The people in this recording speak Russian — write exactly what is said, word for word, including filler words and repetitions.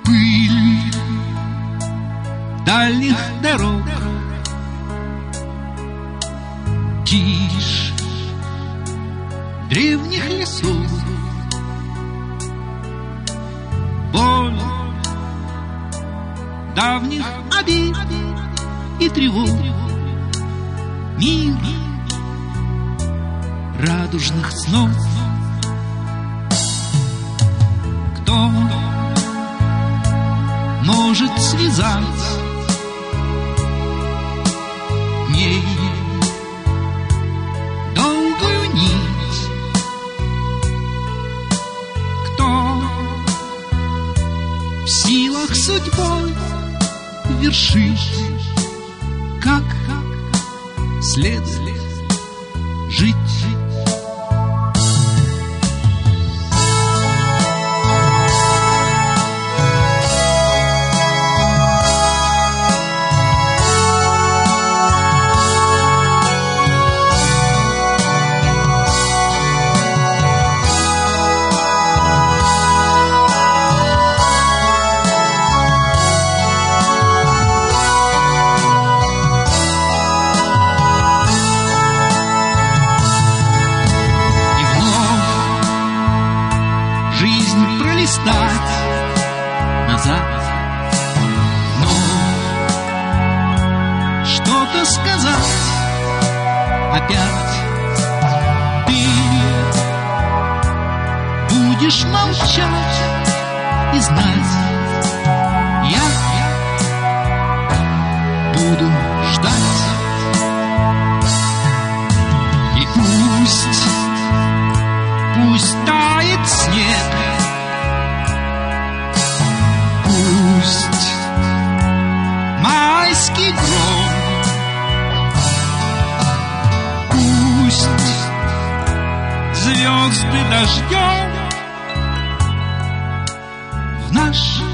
пыль дальних дорог, тишь древних лесов, боль давних обид и тревог, мир радужных снов. Кто может связать дней долгую нить? Кто в силах судьбой вершить, как следует жить? Пролистать назад, но что-то сказать опять. Ты будешь молчать и знать, я буду ждать. И пусть, пусть тает снег, пусть майский гром, пусть звезды дождем в наш